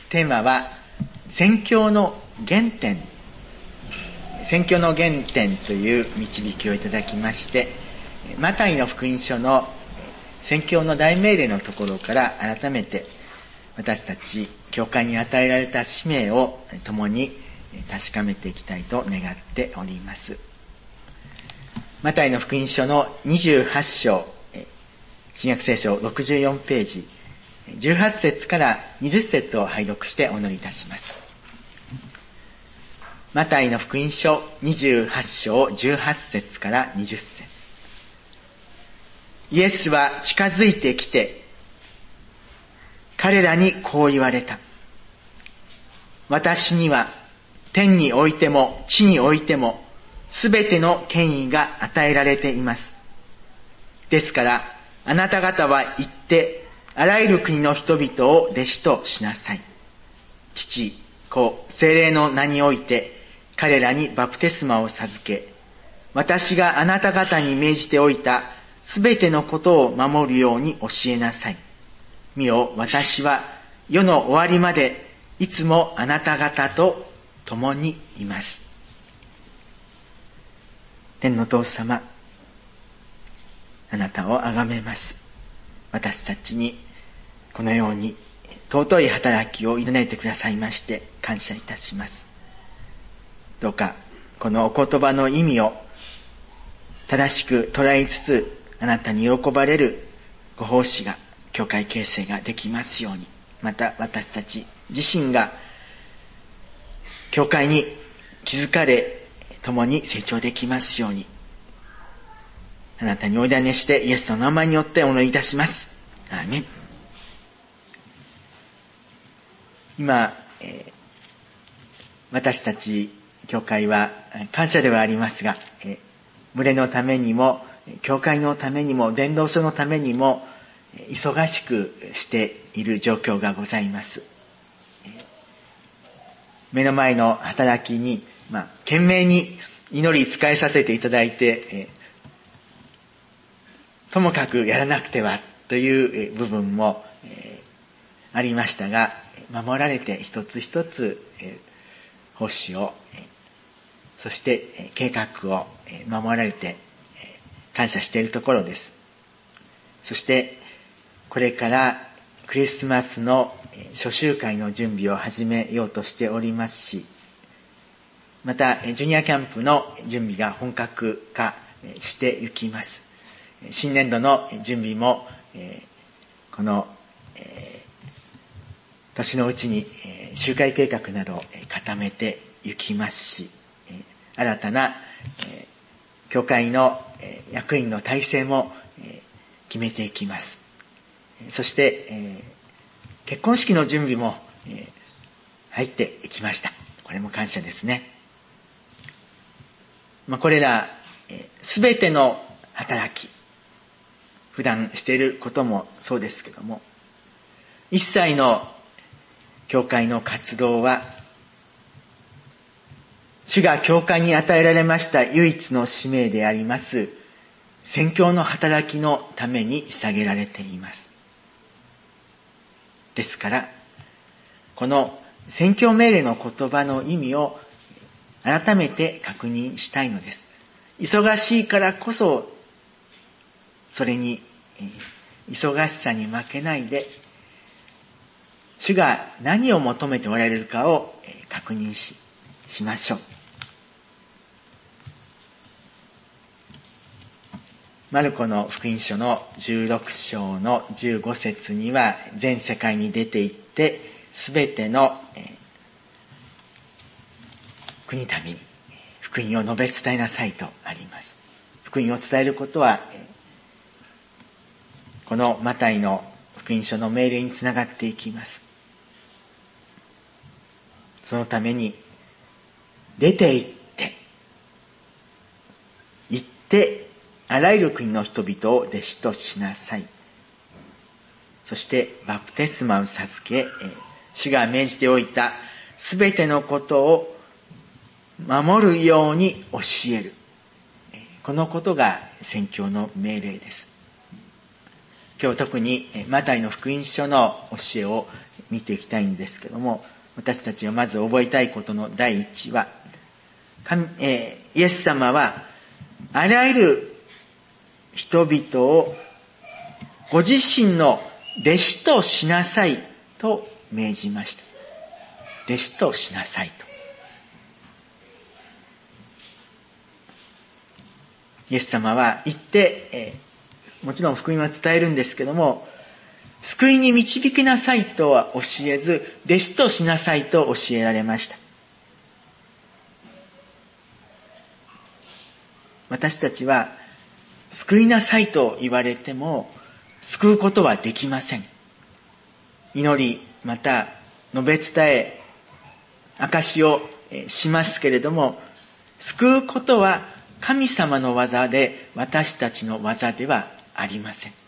テーマは宣教の原点、宣教の原点という導きをいただきまして、マタイの福音書の宣教の大命令のところから改めて私たち教会に与えられた使命を共に確かめていきたいと願っております。マタイの福音書の28章、新約聖書64ページ、18節から20節を拝読してお祈りいたします。マタイの福音書28章18節から20節。イエスは近づいてきて、彼らにこう言われた。私には天においても地においてもすべての権威が与えられています。ですからあなた方は行ってあらゆる国の人々を弟子としなさい。父、子、聖霊の名において彼らにバプテスマを授け、私があなた方に命じておいたすべてのことを守るように教えなさい。見よ、私は世の終わりまでいつもあなた方と共にいます。天の父様、あなたをあがめます。私たちにこのように尊い働きを委ねてくださいまして感謝いたします。どうかこのお言葉の意味を正しく捉えつつ、あなたに喜ばれるご奉仕が、教会形成ができますように、また私たち自身が教会に気づかれ、共に成長できますように、あなたにお委ねしてイエスの名前によってお祈りいたします。アーメン。今、私たち教会は感謝ではありますが、群れのためにも教会のためにも伝道書のためにも忙しくしている状況がございます。目の前の働きに、懸命に祈り仕えさせていただいて、ともかくやらなくてはという部分もありましたが、守られて一つ一つ奉仕を、そして計画を守られて感謝しているところです。そしてこれからクリスマスの初集会の準備を始めようとしておりますし、またジュニアキャンプの準備が本格化していきます。新年度の準備もこの年のうちに集会計画などを固めていきますし、新たな教会の役員の体制も決めていきます。そして結婚式の準備も入っていきました。これも感謝ですね。これらすべての働き、普段していることもそうですけども、一切の教会の活動は主が教会に与えられました唯一の使命であります宣教の働きのために捧げられています。ですからこの宣教命令の言葉の意味を改めて確認したいのです。忙しいからこそそれに忙しさに負けないで、主が何を求めておられるかを確認しましょう。マルコの福音書の16章の15節には、全世界に出て行ってすべての国民に福音を述べ伝えなさいとあります。福音を伝えることはこのマタイの福音書の命令につながっていきます。そのために出て行ってあらゆる国の人々を弟子としなさい。そしてバプテスマを授け、主が命じておいたすべてのことを守るように教える。このことが宣教の命令です。今日特にマタイの福音書の教えを見ていきたいんですけども、私たちがまず覚えたいことの第一は、イエス様はあらゆる人々をご自身の弟子としなさいと命じました。弟子としなさいと。イエス様は言って、もちろん福音は伝えるんですけども、救いに導きなさいとは教えず、弟子としなさいと教えられました。私たちは、救いなさいと言われても、救うことはできません。祈り、また、述べ伝え、証しをしますけれども、救うことは神様の技で、私たちの技ではありません。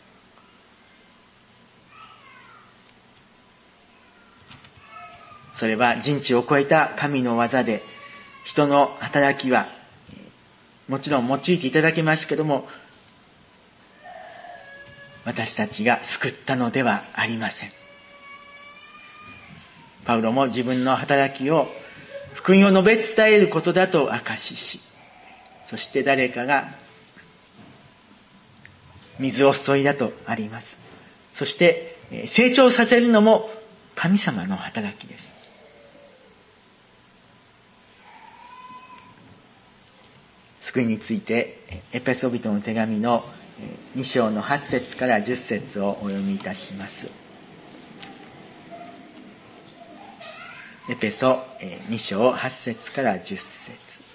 それは人知を超えた神の技で、人の働きは、もちろん用いていただけますけども、私たちが救ったのではありません。パウロも自分の働きを福音を述べ伝えることだと証しし、そして誰かが水を注いだとあります。そして成長させるのも神様の働きです。救いについてエペソビトの手紙の2章の8節から10節をお読みいたします。エペソ2章8節から10節。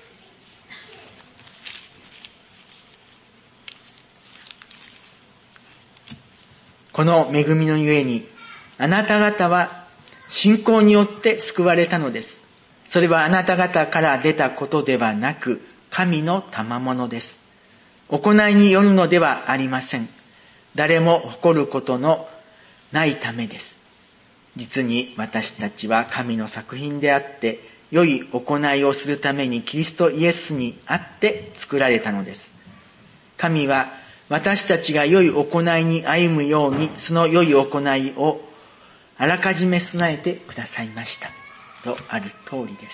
この恵みのゆえに、あなた方は信仰によって救われたのです。それはあなた方から出たことではなく、神の賜物です。行いによるのではありません。誰も誇ることのないためです。実に私たちは神の作品であって、良い行いをするためにキリストイエスにあって作られたのです。神は私たちが良い行いに歩むように、その良い行いをあらかじめ備えてくださいました。とある通りです。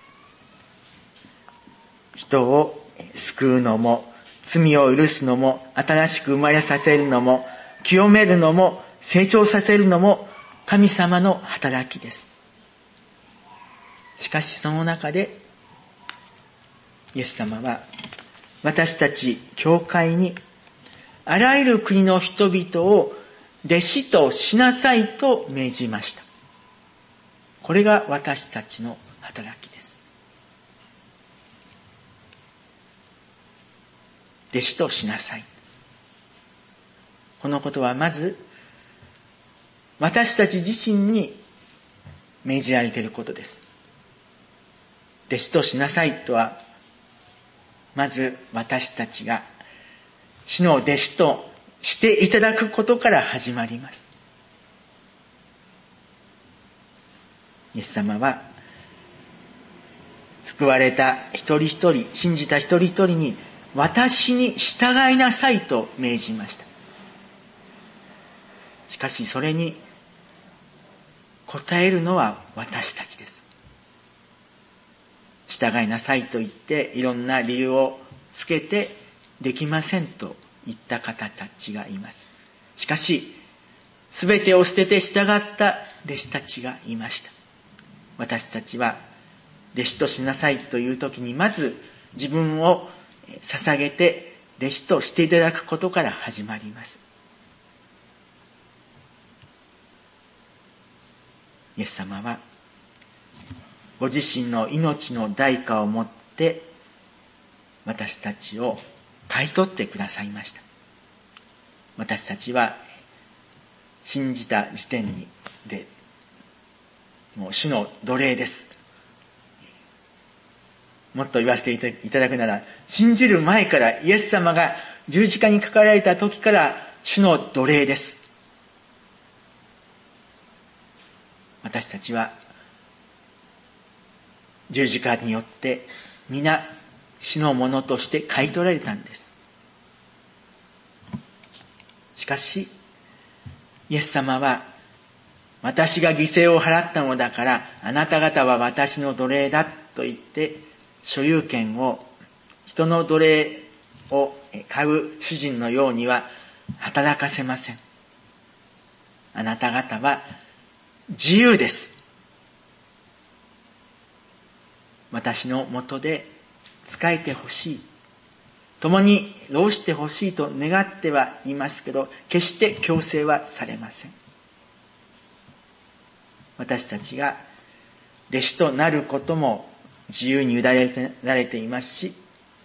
人を救うのも、罪を許すのも、新しく生まれさせるのも、清めるのも、成長させるのも、神様の働きです。しかしその中で、イエス様は、私たち教会に、あらゆる国の人々を弟子としなさいと命じました。これが私たちの働きです。弟子としなさい。このことはまず、私たち自身に命じられていることです。弟子としなさいとは、まず私たちが主の弟子としていただくことから始まります。イエス様は、救われた一人一人、信じた一人一人に、私に従いなさいと命じました。しかしそれに答えるのは私たちです。従いなさいと言っていろんな理由をつけてできませんと言った方たちがいます。しかしすべてを捨てて従った弟子たちがいました。私たちは弟子としなさいという時にまず自分を捧げて弟子としていただくことから始まります。イエス様はご自身の命の代価をもって私たちを買い取ってくださいました。私たちは信じた時点でもう主の奴隷です。もっと言わせていただくなら、信じる前からイエス様が十字架にかかられた時から主の奴隷です。私たちは十字架によって皆主のものとして買い取られたんです。しかしイエス様は私が犠牲を払ったのだから、あなた方は私の奴隷だと言って、所有権を、人の奴隷を買う主人のようには働かせません。あなた方は自由です。私のもとで仕えてほしい。共に労してほしいと願ってはいますけど、決して強制はされません。私たちが弟子となることも自由に委ねられていますし、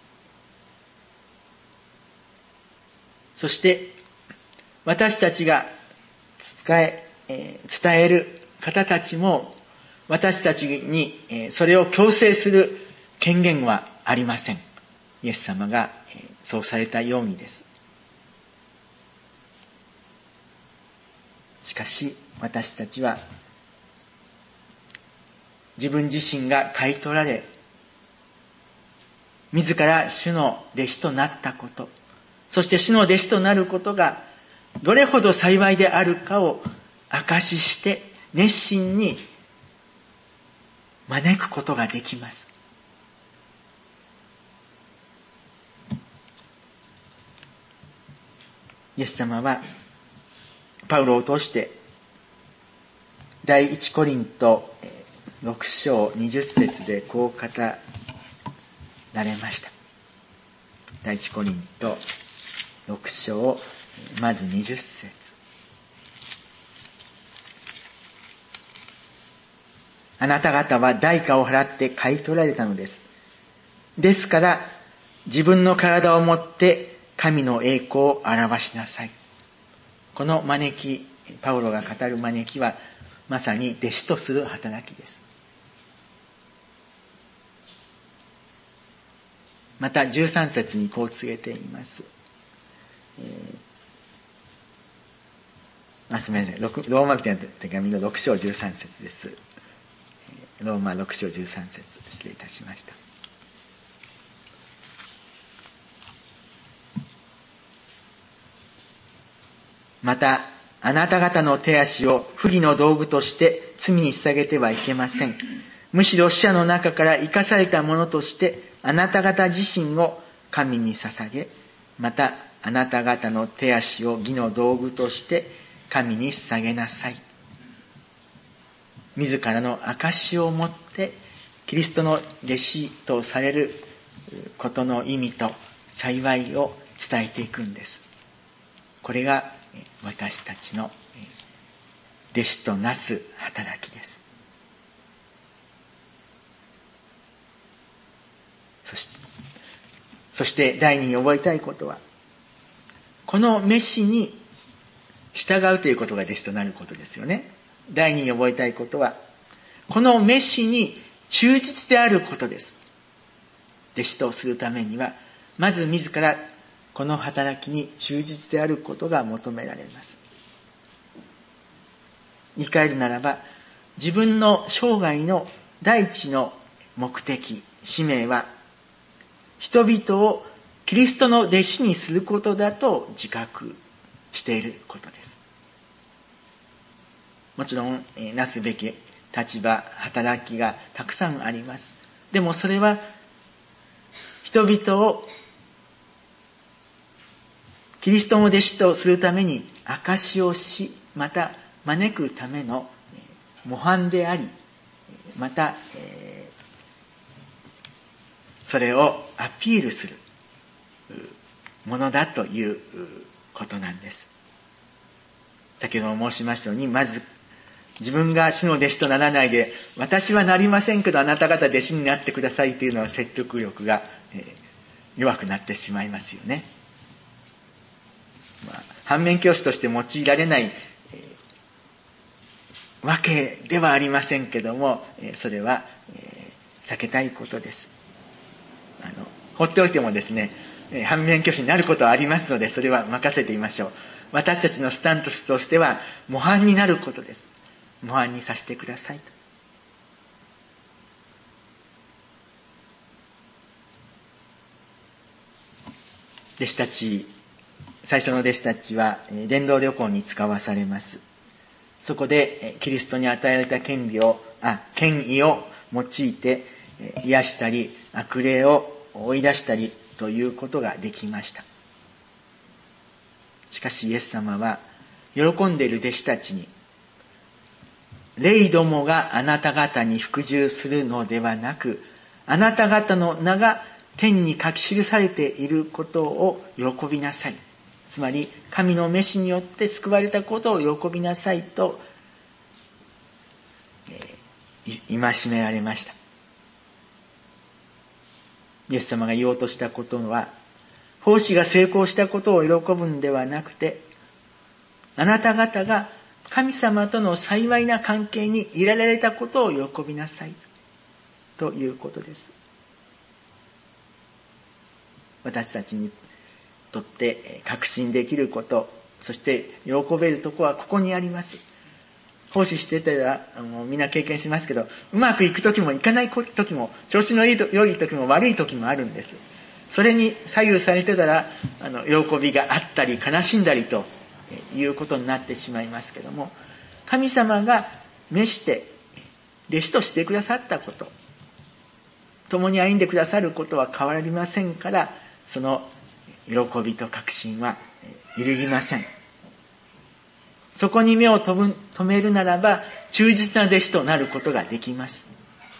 そして私たちが伝える方たちも私たちにそれを強制する権限はありません。イエス様がそうされたようにです。しかし私たちは自分自身が買い取られ、自ら主の弟子となったこと、そして主の弟子となることがどれほど幸いであるかを証しして熱心に招くことができます。イエス様はパウロを通して第一コリント6章20節でこう語られました。第一コリント6章まず20節。あなた方は代価を払って買い取られたのです。ですから自分の体をもって神の栄光を表しなさい。この招き、パウロが語る招きはまさに弟子とする働きです。また13節にこう告げています。すみません。ローマ人の手紙の6章13節です。ローマ6章13節、失礼いたしました。また、あなた方の手足を不義の道具として罪に捧げてはいけません。むしろ死者の中から生かされたものとして、あなた方自身を神に捧げ、またあなた方の手足を義の道具として神に捧げなさい。自らの証をもってキリストの弟子とされることの意味と幸いを伝えていくんです。これが私たちの弟子となす働きです。そして第二に覚えたいことは、この召しに従うということが弟子となることですよね。第二に覚えたいことは、この召しに忠実であることです。弟子とするためには、まず自らこの働きに忠実であることが求められます。言い換えるならば、自分の生涯の第一の目的、使命は、人々をキリストの弟子にすることだと自覚していることです。もちろん、なすべき立場、働きがたくさんあります。でもそれは、人々をキリストの弟子とするために証しをし、また招くための模範であり、また、それをアピールするものだということなんです。先ほども申しましたように、まず自分が主の弟子とならないで、私はなりませんけどあなた方弟子になってくださいというのは説得力が弱くなってしまいますよね。反面教師として用いられないわけではありませんけども、それは避けたいことです。放っておいてもですね、反面教師になることはありますので、それは任せていましょう。私たちのスタンスとしては模範になることです。模範にさせてくださいと。弟子たち、最初の弟子たちは伝道旅行に使わされます。 そこでキリストに与えられた権威を用いて癒したり悪霊を追い出したりということができました。しかしイエス様は喜んでいる弟子たちに、霊どもがあなた方に服従するのではなく、あなた方の名が天に書き記されていることを喜びなさい。つまり神の召しによって救われたことを喜びなさいと、戒められました。イエス様が言おうとしたことは、奉仕が成功したことを喜ぶんではなくて、あなた方が神様との幸いな関係にいられたことを喜びなさいということです。私たちにとって確信できること、そして喜べるところはここにあります。奉仕してたらみんな経験しますけど、うまくいく時もいかない時も、調子の良い時も悪い時もあるんです。それに左右されてたら喜びがあったり悲しんだりということになってしまいますけども、神様が召して弟子としてくださったこと、共に歩んでくださることは変わりませんから、その喜びと確信は揺るぎません。そこに目を留めるならば、忠実な弟子となることができます。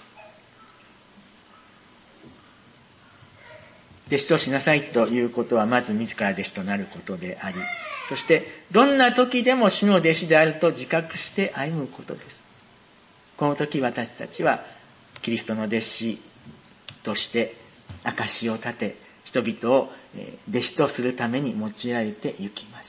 弟子としなさいということは、まず自ら弟子となることであり、そしてどんな時でも主の弟子であると自覚して歩むことです。この時私たちはキリストの弟子として証を立て、人々を弟子とするために用いられて行きます。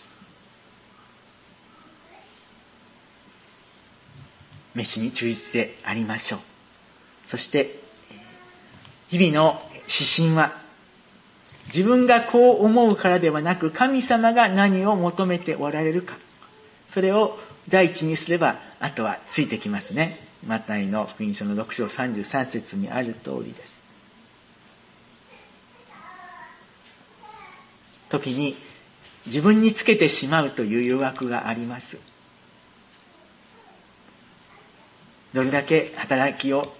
召しに忠実でありましょう。そして日々の指針は、自分がこう思うからではなく、神様が何を求めておられるか、それを第一にすれば、あとはついてきますね。マタイの福音書の6章33節にある通りです。時に自分につけてしまうという誘惑があります。どれだけ働きを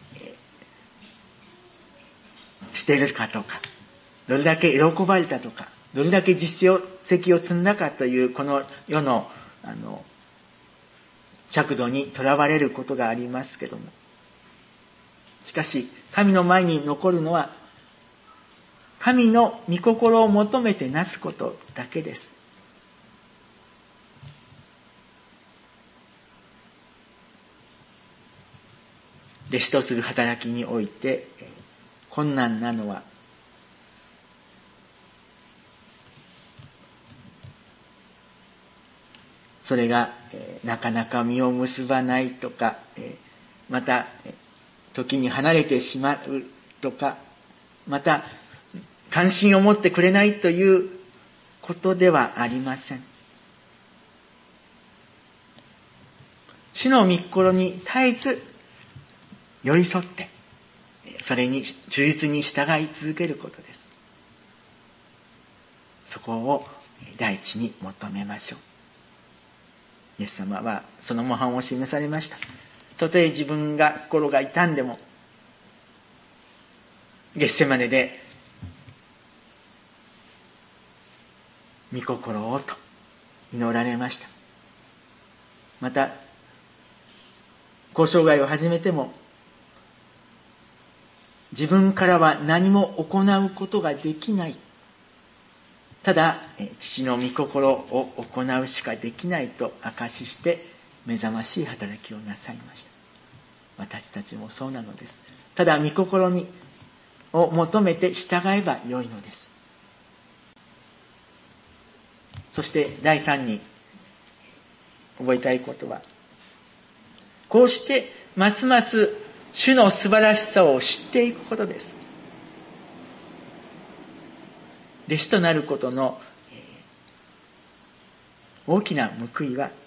しているかとか、どれだけ喜ばれたとか、どれだけ実績を積んだかというこの世の尺度にとらわれることがありますけども、しかし神の前に残るのは神の御心を求めてなすことだけです。弟子とする働きにおいて困難なのは、それがなかなか実を結ばないとか、また時に離れてしまうとか、また関心を持ってくれないということではありません。主の御心に絶えず寄り添って、それに忠実に従い続けることです。そこを第一に求めましょう。イエス様はその模範を示されました。たとえ自分が心が痛んでも、ゲッセマネで御心をと祈られました。また交渉外を始めても、自分からは何も行うことができない、ただ父の御心を行うしかできないと証しして目覚ましい働きをなさいました。私たちもそうなのです。ただ御心を求めて従えばよいのです。そして第三に覚えたいことは、こうしてますます主の素晴らしさを知っていくことです。弟子となることの大きな報いは、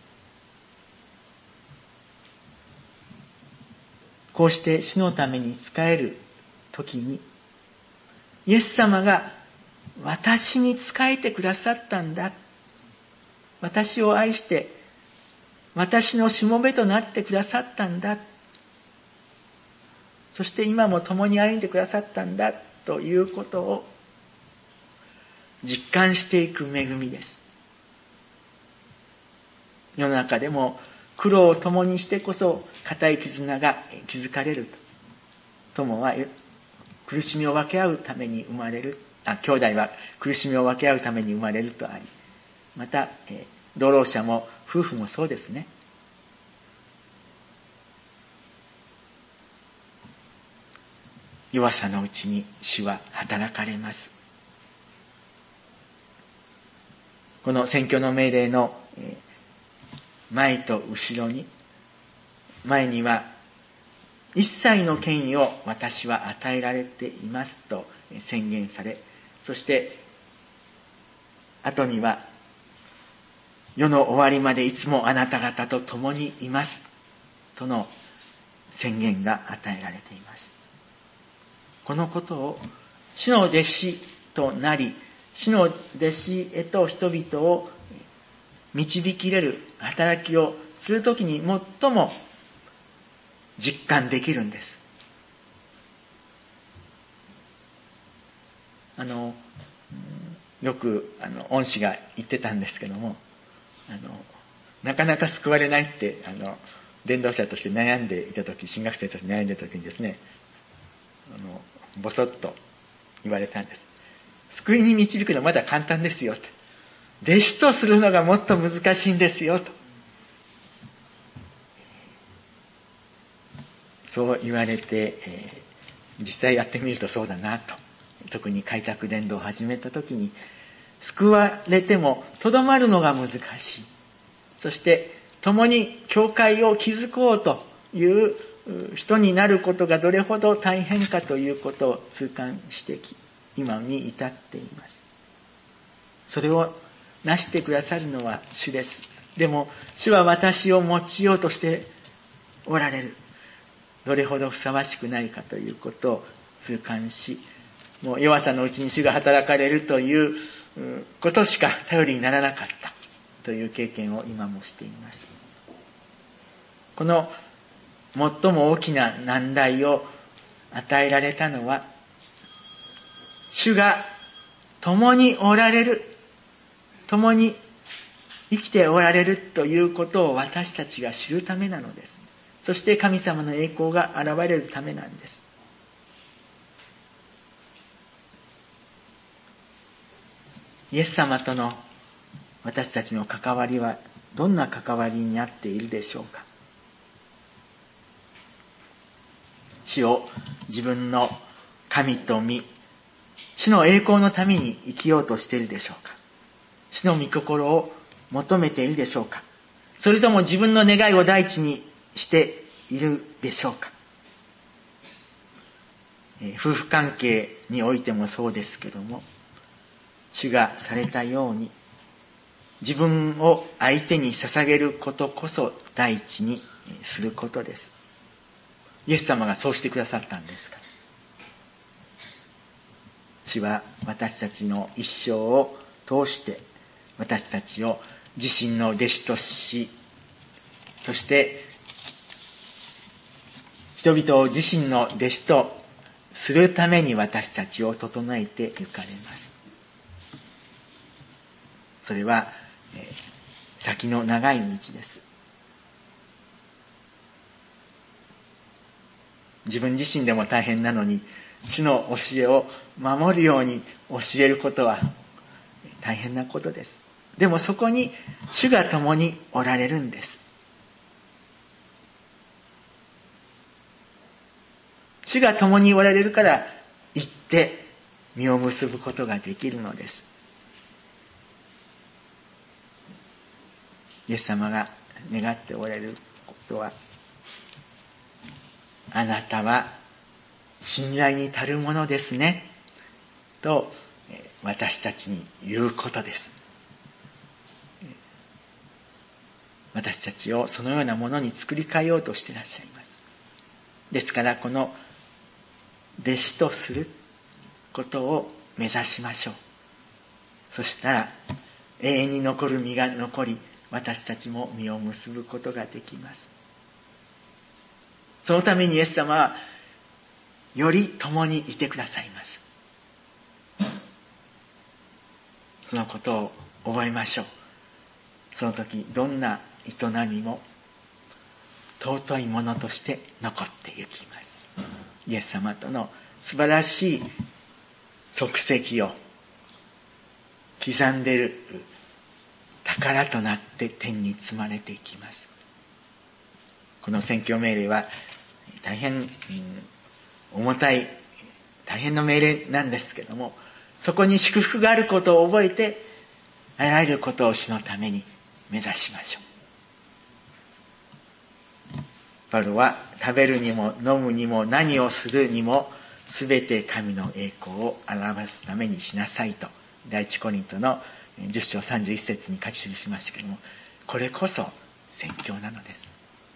こうして主のために仕えるときに、イエス様が私に仕えてくださったんだ、私を愛して私のしもべとなってくださったんだ。そして今も共に歩んでくださったんだということを実感していく恵みです。世の中でも苦労を共にしてこそ固い絆が築かれると。友は苦しみを分け合うために生まれる。兄弟は苦しみを分け合うために生まれるとあり。また、同労者も夫婦もそうですね。弱さのうちに主は働かれます。この宣教の命令の前と後ろに、前には一切の権威を私は与えられていますと宣言され、そして後には世の終わりまでいつもあなた方と共にいますとの宣言が与えられています。このことを主の弟子となり、主の弟子へと人々を導き入れる働きをするときに最も実感できるんです。よく恩師が言ってたんですけども、なかなか救われないって伝道者として悩んでいたとき、新学生として悩んでいたときにですね、ぼそっと言われたんです。救いに導くのはまだ簡単ですよと。弟子とするのがもっと難しいんですよと。そう言われて、実際やってみるとそうだなと。特に開拓伝道を始めたときに、救われてもとどまるのが難しい。そして共に教会を築こうという人になることがどれほど大変かということを痛感してき、今に至っています。それをなしてくださるのは主です。でも主は私を用いようとしておられる。どれほどふさわしくないかということを痛感し、もう弱さのうちに主が働かれるということしか頼りにならなかったという経験を今もしています。この最も大きな難題を与えられたのは、主が共におられる、共に生きておられるということを私たちが知るためなのです。そして神様の栄光が現れるためなんです。イエス様との私たちの関わりはどんな関わりになっているでしょうか。主を自分の神と見、主の栄光のために生きようとしているでしょうか。主の御心を求めているでしょうか。それとも自分の願いを第一にしているでしょうか。夫婦関係においてもそうですけども、主がされたように自分を相手に捧げることこそ第一にすることです。イエス様がそうしてくださったんですから。主は私たちの一生を通して私たちを自身の弟子とし、そして人々を自身の弟子とするために私たちを整えてゆかれます。それは、先の長い道です。自分自身でも大変なのに、主の教えを守るように教えることは大変なことです。でもそこに主が共におられるんです。主が共におられるから行って実を結ぶことができるのです。イエス様が願っておられることは、あなたは信頼に足るものですねと私たちに言うことです。私たちをそのようなものに作り変えようとしていらっしゃいます。ですからこの弟子とすることを目指しましょう。そしたら永遠に残る実が残り、 私たちも実を結ぶことができます。そのためにイエス様はより共にいてくださいます。そのことを覚えましょう。その時どんな営みも尊いものとして残ってゆきます。イエス様との素晴らしい足跡を刻んでいる宝となって天に積まれていきます。この宣教命令は大変、重たい大変な命令なんですけども、そこに祝福があることを覚えて、あらゆることを主のために目指しましょう。パウロは食べるにも飲むにも何をするにもすべて神の栄光を表すためにしなさいと第一コリントの10章31節に書き記しましたけれども、これこそ宣教なのです。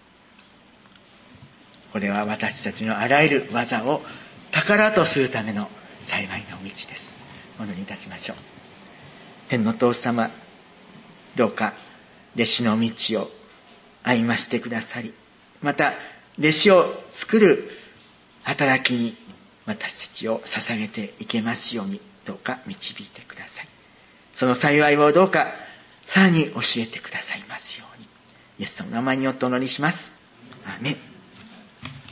これは私たちのあらゆる技を宝とするための幸いの道です。お祈りいたしましょう。天の父様、どうか弟子の道を歩ませてくださり、また弟子を作る働きに私たちを捧げていけますように、どうか導いてください。その幸いをどうかさらに教えてくださいますように、イエス様の名前によってお祈りします。アーメン。